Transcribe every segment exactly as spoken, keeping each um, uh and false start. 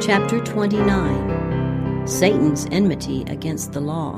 Chapter twenty-nine. Satan's Enmity Against the Law.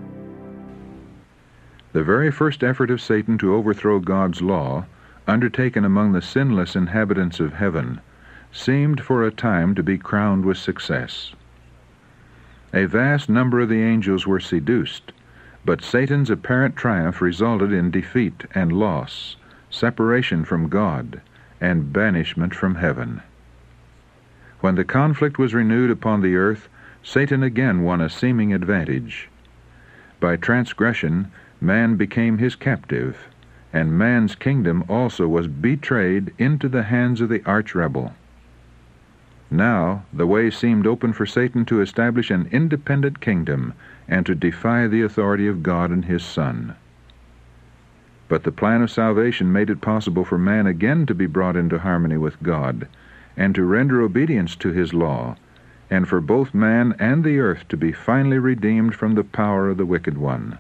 The very first effort of Satan to overthrow God's law, undertaken among the sinless inhabitants of heaven, seemed for a time to be crowned with success. A vast number of the angels were seduced, but Satan's apparent triumph resulted in defeat and loss, separation from God, and banishment from heaven. When the conflict was renewed upon the earth, Satan again won a seeming advantage. By transgression, man became his captive, and man's kingdom also was betrayed into the hands of the arch-rebel. Now the way seemed open for Satan to establish an independent kingdom and to defy the authority of God and His Son. But the plan of salvation made it possible for man again to be brought into harmony with God, and to render obedience to His law, and for both man and the earth to be finally redeemed from the power of the wicked one.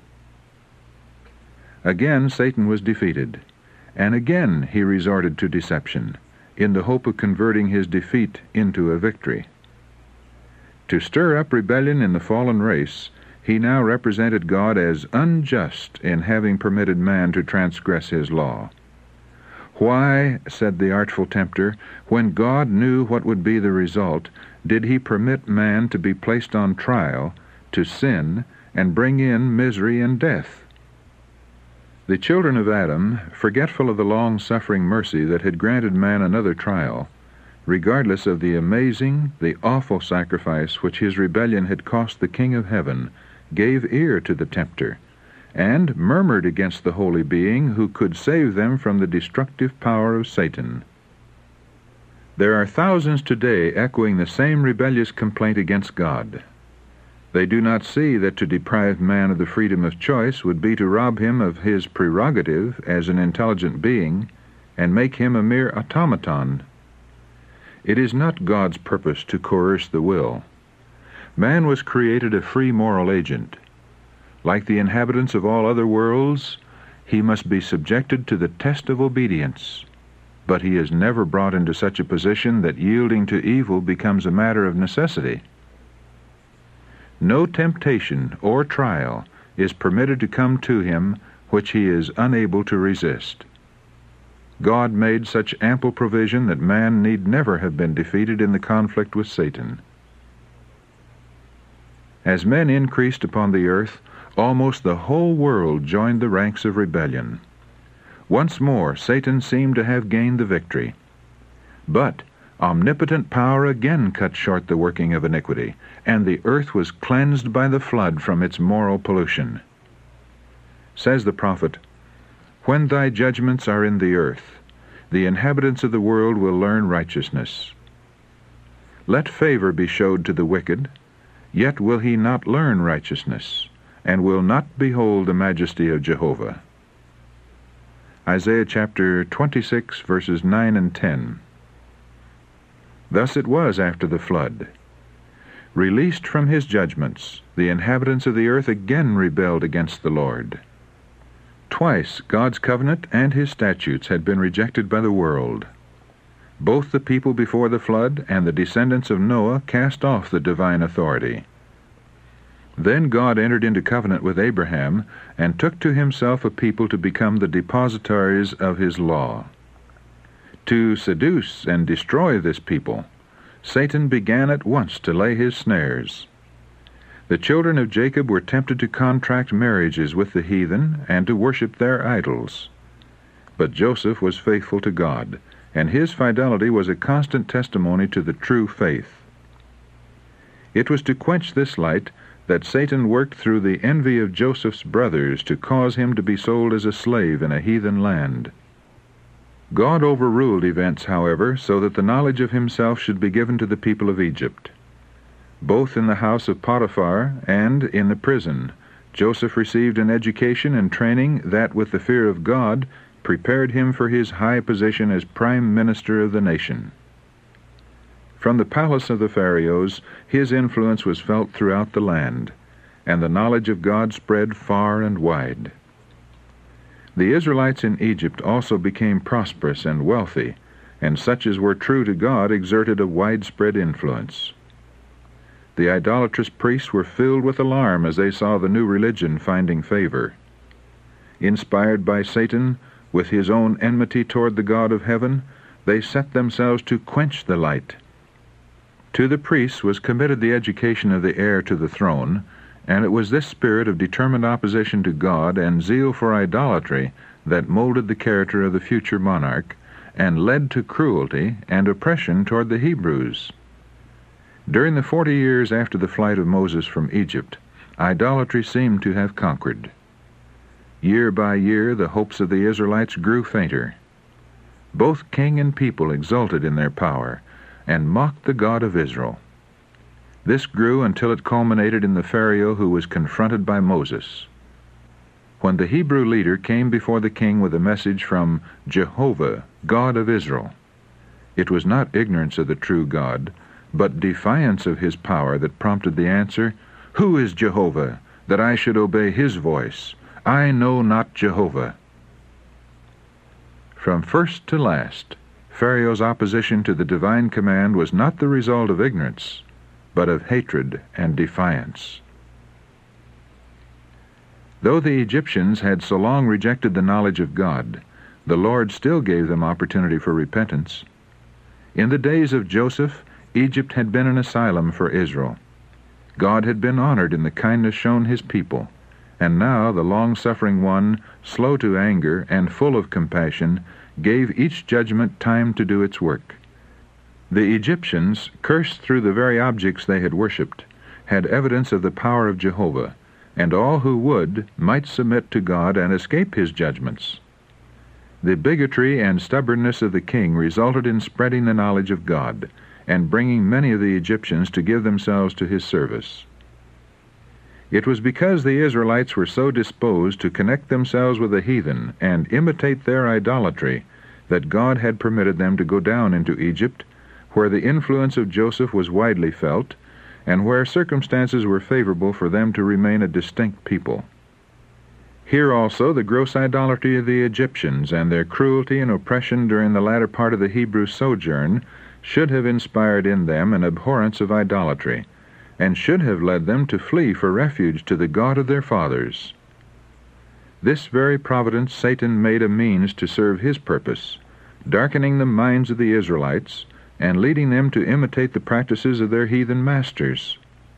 Again Satan was defeated, and again he resorted to deception, in the hope of converting his defeat into a victory. To stir up rebellion in the fallen race, he now represented God as unjust in having permitted man to transgress His law. Why, said the artful tempter, when God knew what would be the result, did He permit man to be placed on trial, to sin, and bring in misery and death? The children of Adam, forgetful of the long-suffering mercy that had granted man another trial, regardless of the amazing, the awful sacrifice which his rebellion had cost the King of Heaven, gave ear to the tempter, and murmured against the holy being who could save them from the destructive power of Satan. There are thousands today echoing the same rebellious complaint against God. They do not see that to deprive man of the freedom of choice would be to rob him of his prerogative as an intelligent being and make him a mere automaton. It is not God's purpose to coerce the will. Man was created a free moral agent. Like the inhabitants of all other worlds, he must be subjected to the test of obedience, but he is never brought into such a position that yielding to evil becomes a matter of necessity. No temptation or trial is permitted to come to him which he is unable to resist. God made such ample provision that man need never have been defeated in the conflict with Satan. As men increased upon the earth, almost the whole world joined the ranks of rebellion. Once more Satan seemed to have gained the victory. But omnipotent power again cut short the working of iniquity, and the earth was cleansed by the flood from its moral pollution. Says the prophet, "When thy judgments are in the earth, the inhabitants of the world will learn righteousness. Let favor be showed to the wicked, yet will he not learn righteousness, and will not behold the majesty of Jehovah." Isaiah chapter twenty-six, verses nine and ten. Thus it was after the flood. Released from His judgments, the inhabitants of the earth again rebelled against the Lord. Twice God's covenant and His statutes had been rejected by the world. Both the people before the flood and the descendants of Noah cast off the divine authority. Then God entered into covenant with Abraham and took to Himself a people to become the depositaries of His law. To seduce and destroy this people, Satan began at once to lay his snares. The children of Jacob were tempted to contract marriages with the heathen and to worship their idols. But Joseph was faithful to God, and his fidelity was a constant testimony to the true faith. It was to quench this light that Satan worked through the envy of Joseph's brothers to cause him to be sold as a slave in a heathen land. God overruled events, however, so that the knowledge of Himself should be given to the people of Egypt. Both in the house of Potiphar and in the prison, Joseph received an education and training that, with the fear of God, prepared him for his high position as prime minister of the nation. From the palace of the Pharaohs, his influence was felt throughout the land, and the knowledge of God spread far and wide. The Israelites in Egypt also became prosperous and wealthy, and such as were true to God exerted a widespread influence. The idolatrous priests were filled with alarm as they saw the new religion finding favor. Inspired by Satan, with his own enmity toward the God of heaven, they set themselves to quench the light. To the priests was committed the education of the heir to the throne, and it was this spirit of determined opposition to God and zeal for idolatry that molded the character of the future monarch and led to cruelty and oppression toward the Hebrews. During the forty years after the flight of Moses from Egypt, idolatry seemed to have conquered. Year by year the hopes of the Israelites grew fainter. Both king and people exulted in their power and mocked the God of Israel. This grew until it culminated in the Pharaoh who was confronted by Moses. When the Hebrew leader came before the king with a message from Jehovah, God of Israel, it was not ignorance of the true God, but defiance of his power that prompted the answer, "Who is Jehovah, that I should obey his voice? I know not Jehovah." From first to last, Pharaoh's opposition to the divine command was not the result of ignorance, but of hatred and defiance. Though the Egyptians had so long rejected the knowledge of God, the Lord still gave them opportunity for repentance. In the days of Joseph, Egypt had been an asylum for Israel. God had been honored in the kindness shown his people, and now the long-suffering one, slow to anger and full of compassion, gave each judgment time to do its work. The Egyptians, cursed through the very objects they had worshipped, had evidence of the power of Jehovah, and all who would might submit to God and escape his judgments. The bigotry and stubbornness of the king resulted in spreading the knowledge of God, and bringing many of the Egyptians to give themselves to his service. It was because the Israelites were so disposed to connect themselves with the heathen and imitate their idolatry that God had permitted them to go down into Egypt, where the influence of Joseph was widely felt, and where circumstances were favorable for them to remain a distinct people. Here also the gross idolatry of the Egyptians and their cruelty and oppression during the latter part of the Hebrew sojourn should have inspired in them an abhorrence of idolatry, and should have led them to flee for refuge to the God of their fathers. This very providence Satan made a means to serve his purpose, darkening the minds of the Israelites and leading them to imitate the practices of their heathen masters.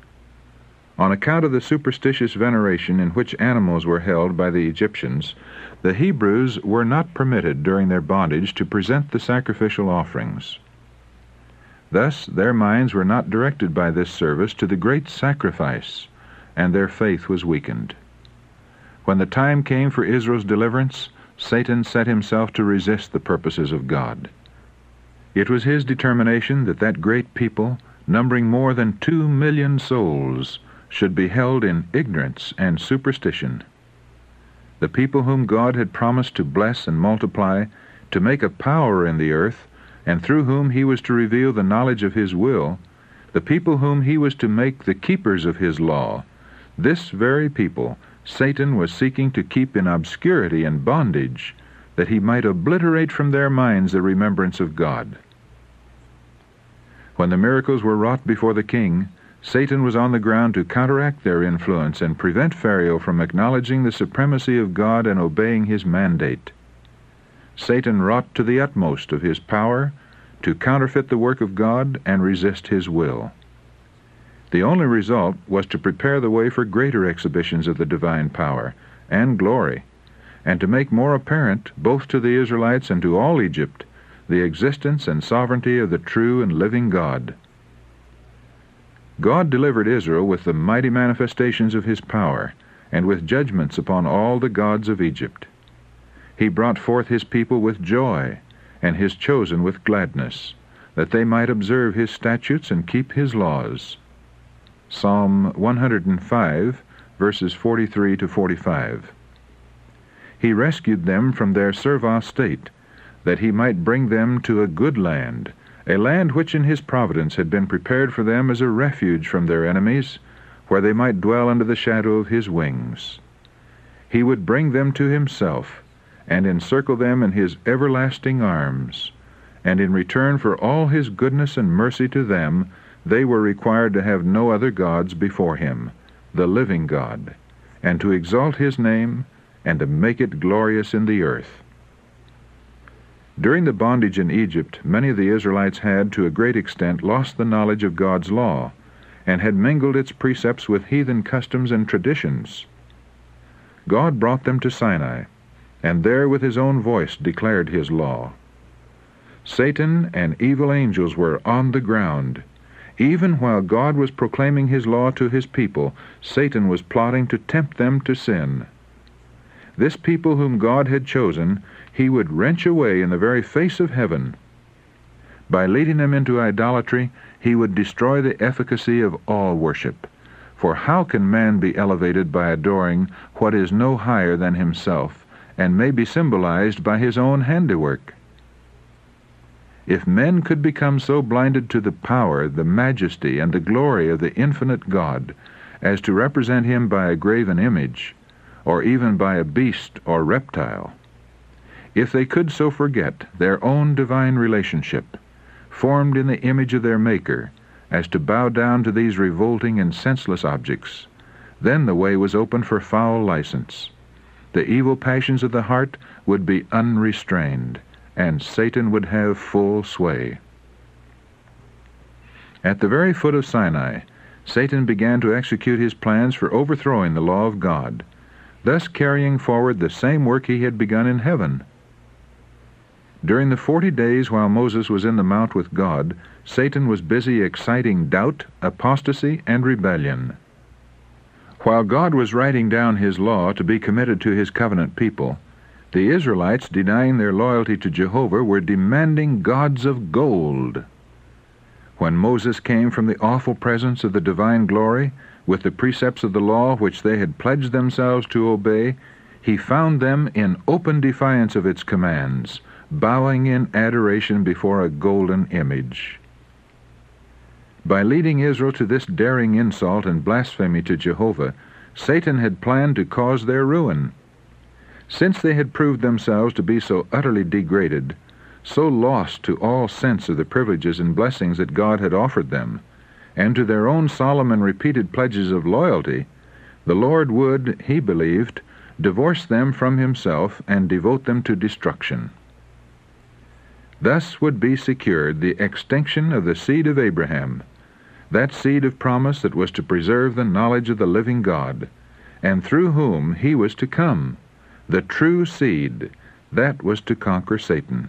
On account of the superstitious veneration in which animals were held by the Egyptians, the Hebrews were not permitted during their bondage to present the sacrificial offerings. Thus their minds were not directed by this service to the great sacrifice, and their faith was weakened. When the time came for Israel's deliverance, Satan set himself to resist the purposes of God. It was his determination that that great people, numbering more than two million souls, should be held in ignorance and superstition. The people whom God had promised to bless and multiply, to make a power in the earth, and through whom he was to reveal the knowledge of his will, the people whom he was to make the keepers of his law, this very people Satan was seeking to keep in obscurity and bondage, that he might obliterate from their minds the remembrance of God. When the miracles were wrought before the king, Satan was on the ground to counteract their influence and prevent Pharaoh from acknowledging the supremacy of God and obeying his mandate. Satan wrought to the utmost of his power to counterfeit the work of God and resist his will. The only result was to prepare the way for greater exhibitions of the divine power and glory, and to make more apparent, both to the Israelites and to all Egypt, the existence and sovereignty of the true and living God. God delivered Israel with the mighty manifestations of his power, and with judgments upon all the gods of Egypt. He brought forth his people with joy, and his chosen with gladness, that they might observe his statutes and keep his laws. Psalm one hundred five, verses forty-three to forty-five. He rescued them from their servile state, that he might bring them to a good land, a land which in his providence had been prepared for them as a refuge from their enemies, where they might dwell under the shadow of his wings. He would bring them to himself, and encircle them in his everlasting arms, and in return for all his goodness and mercy to them, they were required to have no other gods before him, the living God, and to exalt his name and to make it glorious in the earth. During the bondage in Egypt, many of the Israelites had, to a great extent, lost the knowledge of God's law, and had mingled its precepts with heathen customs and traditions. God brought them to Sinai, and there with his own voice declared his law. Satan and evil angels were on the ground. Even while God was proclaiming his law to his people, Satan was plotting to tempt them to sin. This people whom God had chosen, he would wrench away in the very face of heaven. By leading them into idolatry, he would destroy the efficacy of all worship. For how can man be elevated by adoring what is no higher than himself, and may be symbolized by his own handiwork? If men could become so blinded to the power, the majesty, and the glory of the infinite God as to represent him by a graven image, or even by a beast or reptile, if they could so forget their own divine relationship, formed in the image of their Maker, as to bow down to these revolting and senseless objects, then the way was open for foul license. The evil passions of the heart would be unrestrained, and Satan would have full sway. At the very foot of Sinai, Satan began to execute his plans for overthrowing the law of God, thus carrying forward the same work he had begun in heaven. During the forty days while Moses was in the mount with God, Satan was busy exciting doubt, apostasy, and rebellion. While God was writing down his law to be committed to his covenant people, the Israelites, denying their loyalty to Jehovah, were demanding gods of gold. When Moses came from the awful presence of the divine glory, with the precepts of the law which they had pledged themselves to obey, he found them in open defiance of its commands, bowing in adoration before a golden image. By leading Israel to this daring insult and blasphemy to Jehovah, Satan had planned to cause their ruin. Since they had proved themselves to be so utterly degraded, so lost to all sense of the privileges and blessings that God had offered them, and to their own solemn and repeated pledges of loyalty, the Lord would, he believed, divorce them from himself and devote them to destruction. Thus would be secured the extinction of the seed of Abraham, that seed of promise that was to preserve the knowledge of the living God, and through whom he was to come, the true seed that was to conquer Satan.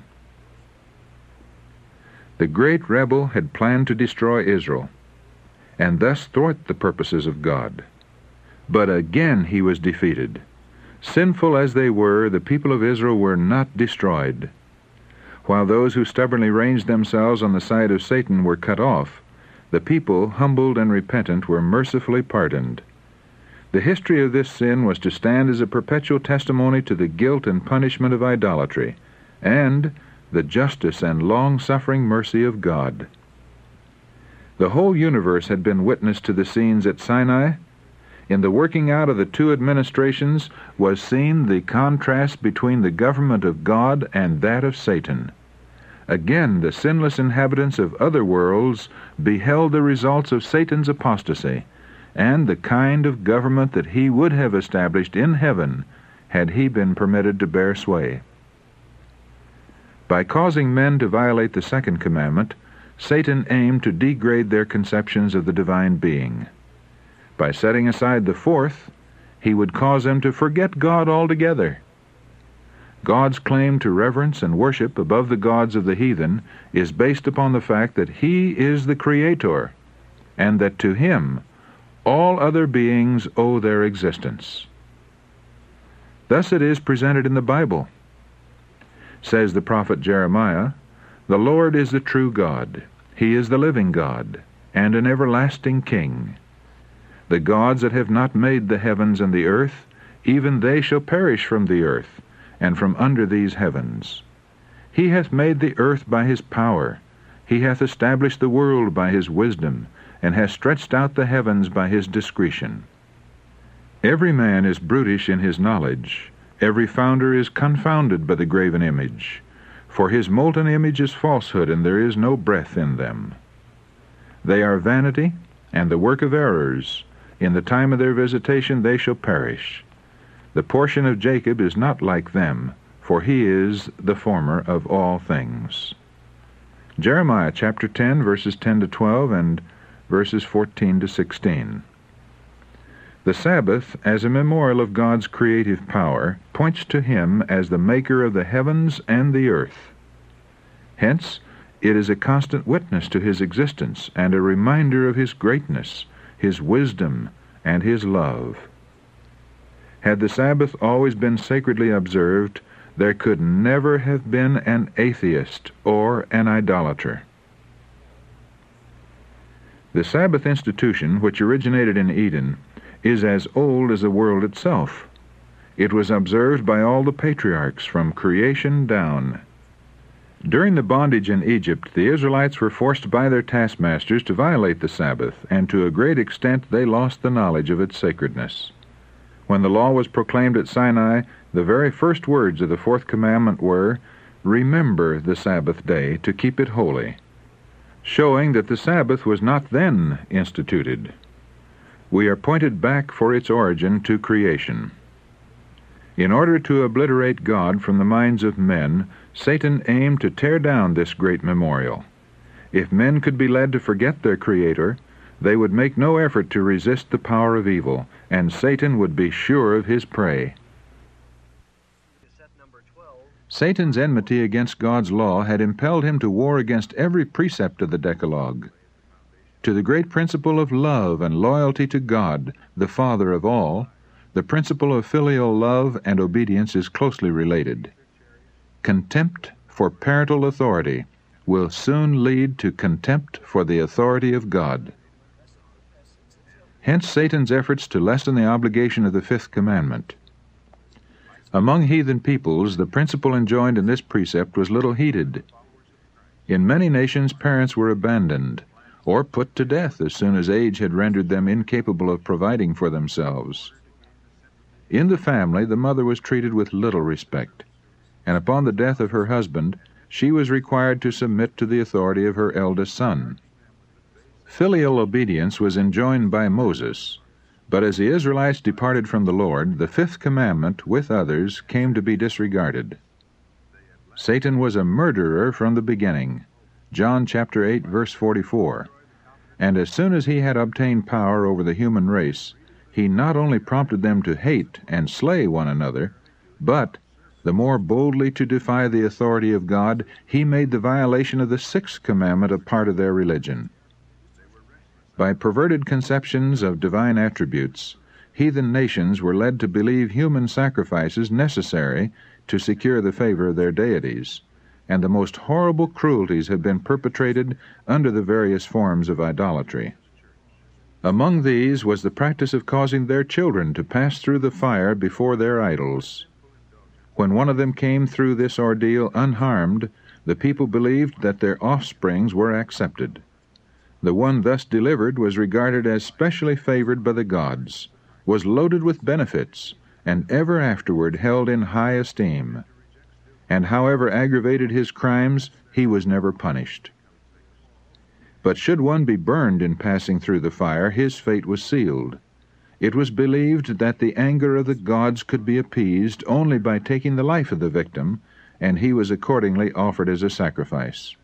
The great rebel had planned to destroy Israel, and thus thwart the purposes of God. But again he was defeated. Sinful as they were, the people of Israel were not destroyed. While those who stubbornly ranged themselves on the side of Satan were cut off, the people, humbled and repentant, were mercifully pardoned. The history of this sin was to stand as a perpetual testimony to the guilt and punishment of idolatry, and the justice and long-suffering mercy of God. The whole universe had been witness to the scenes at Sinai. In the working out of the two administrations was seen the contrast between the government of God and that of Satan. Again, the sinless inhabitants of other worlds beheld the results of Satan's apostasy, and the kind of government that he would have established in heaven had he been permitted to bear sway. By causing men to violate the second commandment, Satan aimed to degrade their conceptions of the divine being. By setting aside the fourth, he would cause them to forget God altogether. God's claim to reverence and worship above the gods of the heathen is based upon the fact that he is the Creator, and that to him all other beings owe their existence. Thus it is presented in the Bible. Says the prophet Jeremiah, "The Lord is the true God. He is the living God, and an everlasting King. The gods that have not made the heavens and the earth, even they shall perish from the earth, and from under these heavens. He hath made the earth by his power. He hath established the world by his wisdom, and hath stretched out the heavens by his discretion. Every man is brutish in his knowledge. Every founder is confounded by the graven image. For his molten image is falsehood, and there is no breath in them. They are vanity, and the work of errors. In the time of their visitation they shall perish. The portion of Jacob is not like them, for he is the former of all things. Jeremiah chapter ten, verses ten to twelve, and verses fourteen to sixteen. The Sabbath, as a memorial of God's creative power, points to Him as the maker of the heavens and the earth. Hence, it is a constant witness to His existence and a reminder of His greatness, His wisdom, and His love. Had the Sabbath always been sacredly observed, there could never have been an atheist or an idolater. The Sabbath institution, which originated in Eden, is as old as the world itself. It was observed by all the patriarchs from creation down. During the bondage in Egypt, the Israelites were forced by their taskmasters to violate the Sabbath, and to a great extent they lost the knowledge of its sacredness. When the law was proclaimed at Sinai, the very first words of the fourth commandment were, "Remember the Sabbath day to keep it holy," showing that the Sabbath was not then instituted. We are pointed back for its origin to creation. In order to obliterate God from the minds of men, Satan aimed to tear down this great memorial. If men could be led to forget their Creator, they would make no effort to resist the power of evil, and Satan would be sure of his prey. Satan's enmity against God's law had impelled him to war against every precept of the Decalogue. To the great principle of love and loyalty to God, the Father of all, the principle of filial love and obedience is closely related. Contempt for parental authority will soon lead to contempt for the authority of God. Hence Satan's efforts to lessen the obligation of the fifth commandment. Among heathen peoples, the principle enjoined in this precept was little heeded. In many nations, parents were abandoned, or put to death as soon as age had rendered them incapable of providing for themselves. In the family, the mother was treated with little respect, and upon the death of her husband, she was required to submit to the authority of her eldest son. Filial obedience was enjoined by Moses, but as the Israelites departed from the Lord, the fifth commandment, with others, came to be disregarded. Satan was a murderer from the beginning, John chapter eight, verse forty-four, and as soon as he had obtained power over the human race, he not only prompted them to hate and slay one another, but, the more boldly to defy the authority of God, he made the violation of the sixth commandment a part of their religion. By perverted conceptions of divine attributes, heathen nations were led to believe human sacrifices necessary to secure the favor of their deities, and the most horrible cruelties have been perpetrated under the various forms of idolatry. Among these was the practice of causing their children to pass through the fire before their idols. When one of them came through this ordeal unharmed, the people believed that their offsprings were accepted. The one thus delivered was regarded as specially favored by the gods, was loaded with benefits, and ever afterward held in high esteem. And however aggravated his crimes, he was never punished. But should one be burned in passing through the fire, his fate was sealed. It was believed that the anger of the gods could be appeased only by taking the life of the victim, and he was accordingly offered as a sacrifice.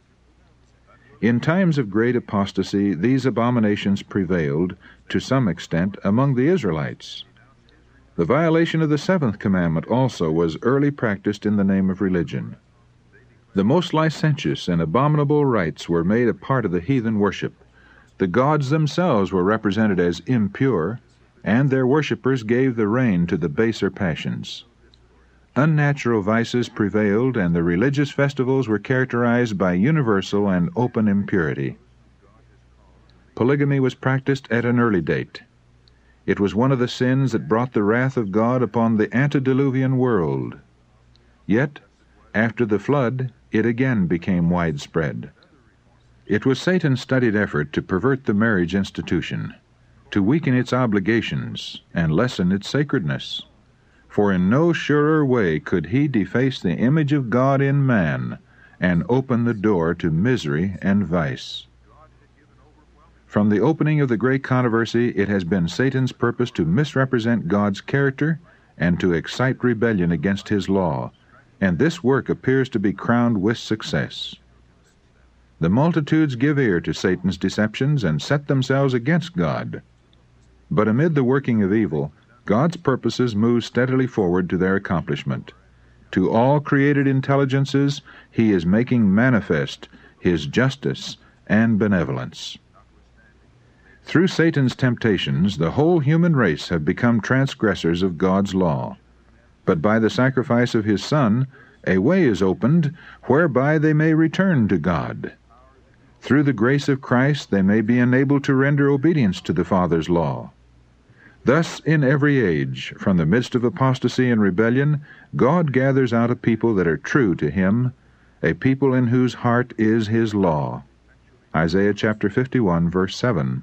In times of great apostasy, these abominations prevailed, to some extent, among the Israelites. The violation of the seventh commandment also was early practiced in the name of religion. The most licentious and abominable rites were made a part of the heathen worship. The gods themselves were represented as impure, and their worshippers gave the rein to the baser passions. Unnatural vices prevailed, and the religious festivals were characterized by universal and open impurity. Polygamy was practiced at an early date. It was one of the sins that brought the wrath of God upon the antediluvian world. Yet, after the flood, it again became widespread. It was Satan's studied effort to pervert the marriage institution, to weaken its obligations, and lessen its sacredness. For in no surer way could he deface the image of God in man and open the door to misery and vice. From the opening of the great controversy, it has been Satan's purpose to misrepresent God's character and to excite rebellion against his law, and this work appears to be crowned with success. The multitudes give ear to Satan's deceptions and set themselves against God. But amid the working of evil, God's purposes move steadily forward to their accomplishment. To all created intelligences, he is making manifest his justice and benevolence. Through Satan's temptations, the whole human race have become transgressors of God's law. But by the sacrifice of his Son, a way is opened whereby they may return to God. Through the grace of Christ, they may be enabled to render obedience to the Father's law. Thus, in every age, from the midst of apostasy and rebellion, God gathers out a people that are true to him, a people in whose heart is his law. Isaiah chapter fifty-one, verse seven.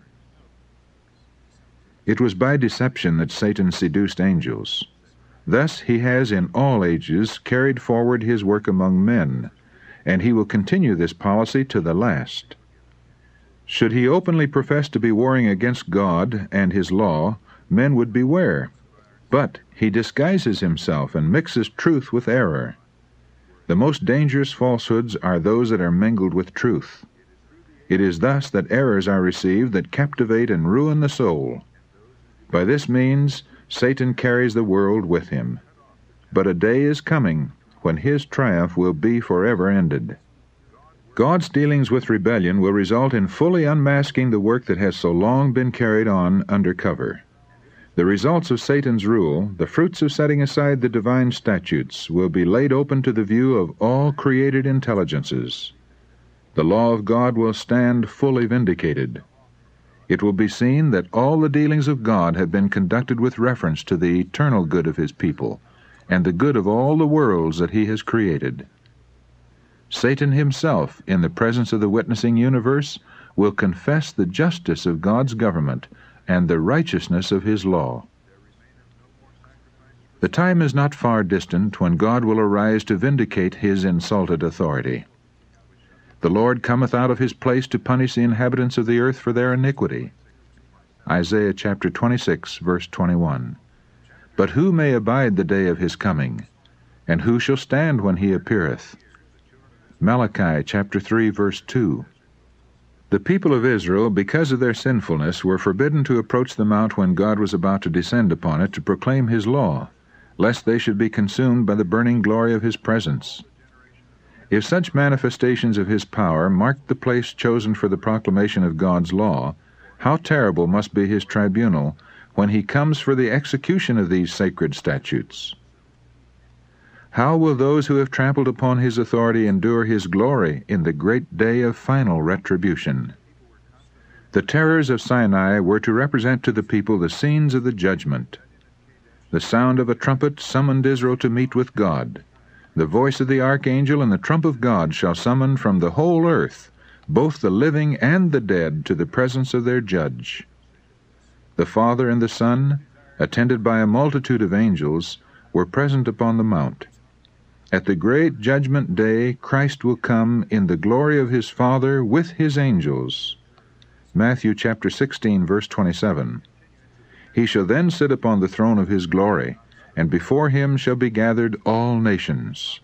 It was by deception that Satan seduced angels. Thus he has in all ages carried forward his work among men, and he will continue this policy to the last. Should he openly profess to be warring against God and his law, men would beware. But he disguises himself and mixes truth with error. The most dangerous falsehoods are those that are mingled with truth. It is thus that errors are received that captivate and ruin the soul. By this means, Satan carries the world with him. But a day is coming when his triumph will be forever ended. God's dealings with rebellion will result in fully unmasking the work that has so long been carried on under cover. The results of Satan's rule, the fruits of setting aside the divine statutes, will be laid open to the view of all created intelligences. The law of God will stand fully vindicated. It will be seen that all the dealings of God have been conducted with reference to the eternal good of his people, and the good of all the worlds that he has created. Satan himself, in the presence of the witnessing universe, will confess the justice of God's government and the righteousness of his law. The time is not far distant when God will arise to vindicate his insulted authority. The Lord cometh out of his place to punish the inhabitants of the earth for their iniquity. Isaiah chapter twenty-six, verse twenty-one. But who may abide the day of his coming? And who shall stand when he appeareth? Malachi chapter three, verse two. The people of Israel, because of their sinfulness, were forbidden to approach the mount when God was about to descend upon it to proclaim his law, lest they should be consumed by the burning glory of his presence. If such manifestations of his power marked the place chosen for the proclamation of God's law, how terrible must be his tribunal when he comes for the execution of these sacred statutes. How will those who have trampled upon his authority endure his glory in the great day of final retribution? The terrors of Sinai were to represent to the people the scenes of the judgment. The sound of a trumpet summoned Israel to meet with God. The voice of the archangel and the trump of God shall summon from the whole earth both the living and the dead to the presence of their judge. The Father and the Son, attended by a multitude of angels, were present upon the mount. At the great judgment day Christ will come in the glory of his Father with his angels. Matthew chapter sixteen, verse twenty-seven. He shall then sit upon the throne of his glory, and before him shall be gathered all nations.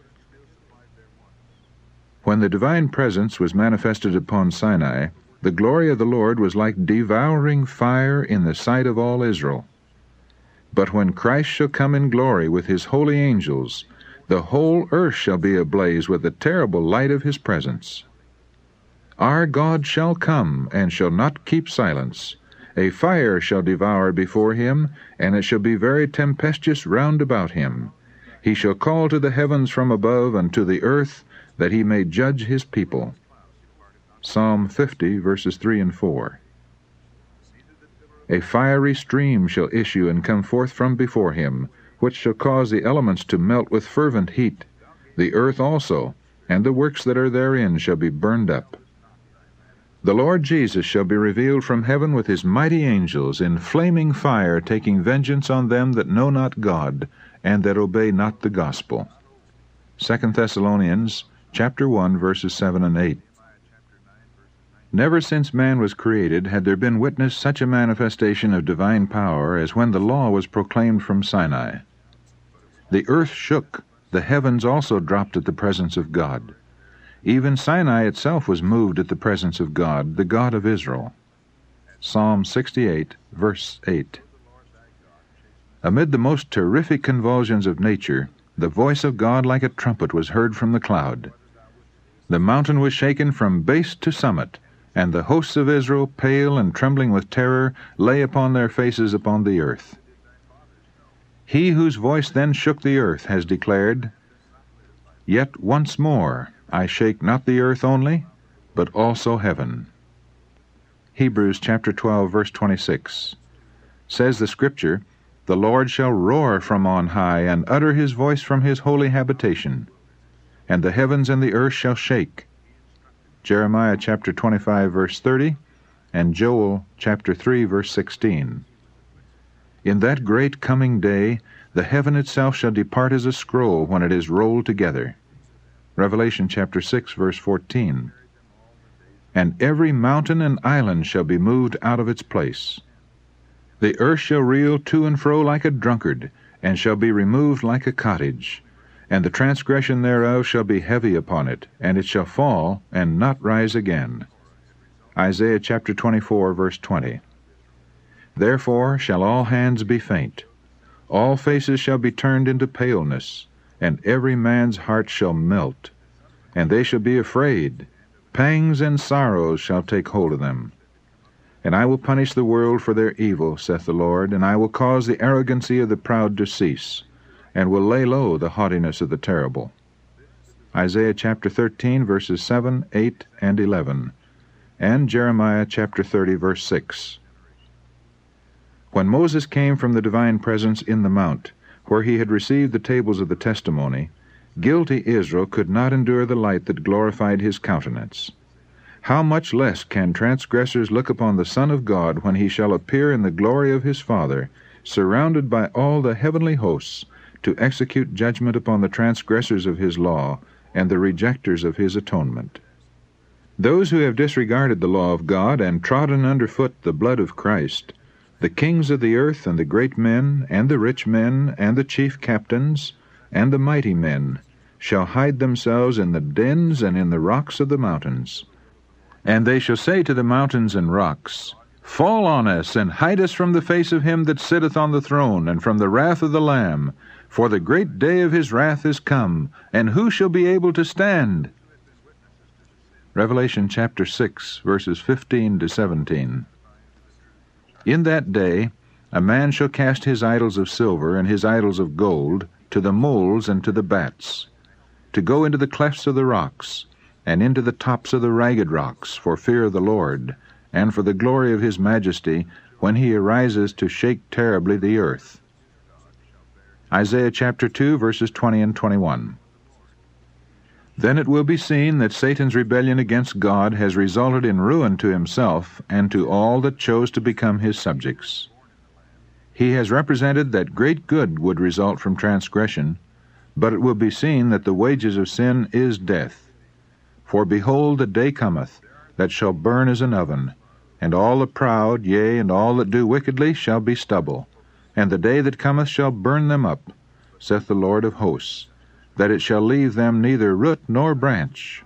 When the divine presence was manifested upon Sinai, the glory of the Lord was like devouring fire in the sight of all Israel. But when Christ shall come in glory with his holy angels, the whole earth shall be ablaze with the terrible light of his presence. Our God shall come, and shall not keep silence. A fire shall devour before him, and it shall be very tempestuous round about him. He shall call to the heavens from above, and to the earth, that he may judge his people. Psalm fifty, verses three and four. A fiery stream shall issue and come forth from before him, which shall cause the elements to melt with fervent heat. The earth also, and the works that are therein, shall be burned up. The Lord Jesus shall be revealed from heaven with his mighty angels in flaming fire, taking vengeance on them that know not God, and that obey not the gospel. Second Thessalonians chapter one, verses seven and eight. Never since man was created had there been witnessed such a manifestation of divine power as when the law was proclaimed from Sinai. The earth shook, the heavens also dropped at the presence of God. Even Sinai itself was moved at the presence of God, the God of Israel. Psalm sixty-eight, verse eight. Amid the most terrific convulsions of nature, the voice of God like a trumpet was heard from the cloud. The mountain was shaken from base to summit, and the hosts of Israel, pale and trembling with terror, lay upon their faces upon the earth. He whose voice then shook the earth has declared, "Yet once more I shake not the earth only, but also heaven." Hebrews chapter twelve, verse twenty-six. Says the Scripture, "The Lord shall roar from on high, and utter his voice from his holy habitation, and the heavens and the earth shall shake." Jeremiah chapter twenty-five, verse thirty, and Joel chapter three, verse sixteen. In that great coming day, the heaven itself shall depart as a scroll when it is rolled together. Revelation chapter six, verse fourteen. And every mountain and island shall be moved out of its place. The earth shall reel to and fro like a drunkard, and shall be removed like a cottage. And the transgression thereof shall be heavy upon it, and it shall fall, and not rise again. Isaiah chapter twenty-four, verse twenty. Therefore shall all hands be faint, all faces shall be turned into paleness, and every man's heart shall melt, and they shall be afraid. Pangs and sorrows shall take hold of them. And I will punish the world for their evil, saith the Lord, and I will cause the arrogancy of the proud to cease, and will lay low the haughtiness of the terrible. Isaiah chapter thirteen, verses seven, eight, and eleven, and Jeremiah chapter thirty, verse six. When Moses came from the divine presence in the mount, where he had received the tables of the testimony, guilty Israel could not endure the light that glorified his countenance. How much less can transgressors look upon the Son of God when he shall appear in the glory of his Father, surrounded by all the heavenly hosts, to execute judgment upon the transgressors of his law and the rejecters of his atonement. Those who have disregarded the law of God and trodden under foot the blood of Christ, the kings of the earth and the great men and the rich men and the chief captains and the mighty men shall hide themselves in the dens and in the rocks of the mountains. And they shall say to the mountains and rocks, Fall on us, and hide us from the face of him that sitteth on the throne, and from the wrath of the Lamb. For the great day of his wrath is come, and who shall be able to stand? Revelation chapter six, verses fifteen to seventeen. In that day a man shall cast his idols of silver and his idols of gold to the moles and to the bats, to go into the clefts of the rocks, and into the tops of the ragged rocks, for fear of the Lord, and for the glory of his majesty, when he arises to shake terribly the earth. Isaiah chapter two, verses twenty and twenty-one. Then it will be seen that Satan's rebellion against God has resulted in ruin to himself and to all that chose to become his subjects. He has represented that great good would result from transgression, but it will be seen that the wages of sin is death. For behold, the day cometh, that shall burn as an oven, and all the proud, yea, and all that do wickedly, shall be stubble. And the day that cometh shall burn them up, saith the Lord of hosts, that it shall leave them neither root nor branch.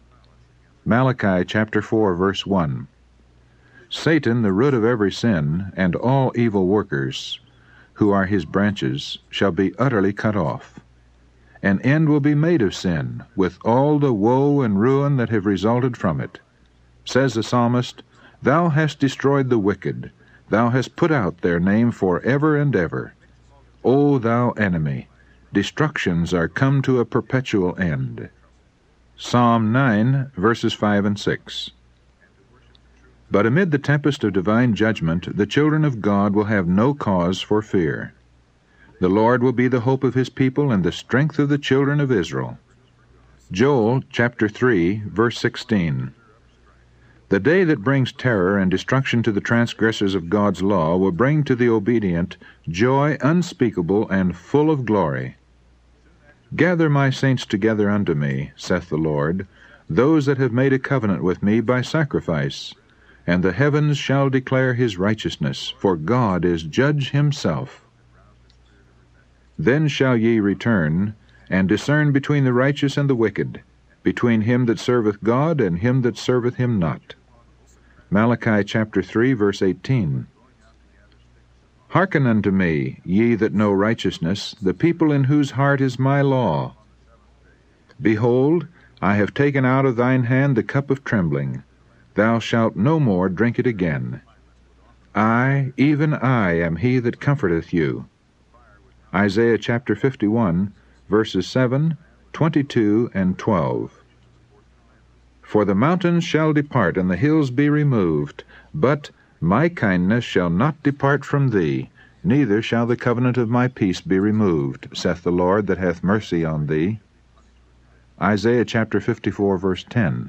Malachi chapter four, verse one. Satan, the root of every sin, and all evil workers, who are his branches, shall be utterly cut off. An end will be made of sin, with all the woe and ruin that have resulted from it. Says the psalmist, Thou hast destroyed the wicked, thou hast put out their name for ever and ever. O thou enemy, destructions are come to a perpetual end. Psalm nine, verses five and six. But amid the tempest of divine judgment, the children of God will have no cause for fear. The Lord will be the hope of his people and the strength of the children of Israel. Joel chapter three, verse sixteen. The day that brings terror and destruction to the transgressors of God's law will bring to the obedient joy unspeakable and full of glory. Gather my saints together unto me, saith the Lord, those that have made a covenant with me by sacrifice, and the heavens shall declare his righteousness, for God is judge himself. Then shall ye return, and discern between the righteous and the wicked, between him that serveth God and him that serveth him not. Malachi chapter three, verse eighteen. Hearken unto me, ye that know righteousness, the people in whose heart is my law. Behold, I have taken out of thine hand the cup of trembling. Thou shalt no more drink it again. I, even I, am he that comforteth you. Isaiah chapter fifty-one, verses seven, twenty-two, and twelve. For the mountains shall depart, and the hills be removed, but my kindness shall not depart from thee, neither shall the covenant of my peace be removed, saith the Lord that hath mercy on thee. Isaiah chapter fifty-four, verse ten.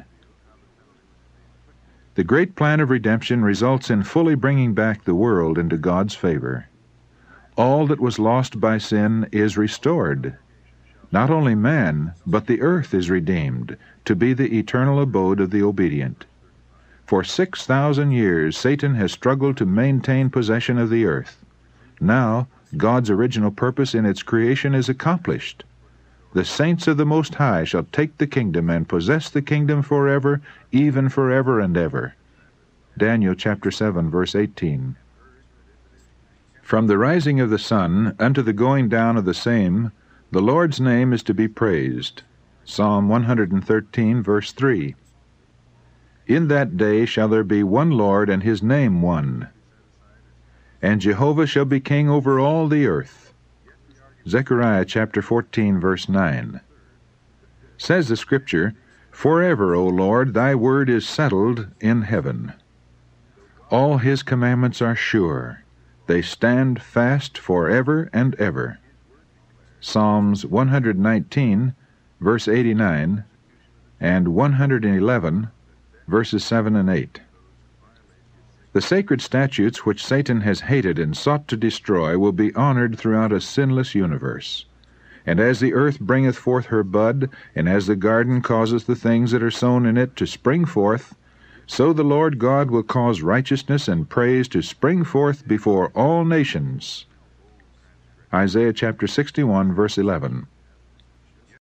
The great plan of redemption results in fully bringing back the world into God's favor. All that was lost by sin is restored. Not only man, but the earth is redeemed, to be the eternal abode of the obedient. For six thousand years Satan has struggled to maintain possession of the earth. Now God's original purpose in its creation is accomplished. The saints of the Most High shall take the kingdom and possess the kingdom forever, even forever and ever. Daniel chapter seven, verse eighteen. From the rising of the sun unto the going down of the same, the Lord's name is to be praised. Psalm one hundred thirteen, verse three. In that day shall there be one Lord, and his name one. And Jehovah shall be king over all the earth. Zechariah chapter fourteen, verse nine. Says the Scripture, Forever, O Lord, thy word is settled in heaven. All his commandments are sure. They stand fast forever and ever. Psalms one hundred nineteen, verse eighty-nine, and one hundred eleven, verses seven and eight. The sacred statutes which Satan has hated and sought to destroy will be honored throughout a sinless universe. And as the earth bringeth forth her bud, and as the garden causeth the things that are sown in it to spring forth, so the Lord God will cause righteousness and praise to spring forth before all nations. Isaiah chapter sixty-one, verse eleven.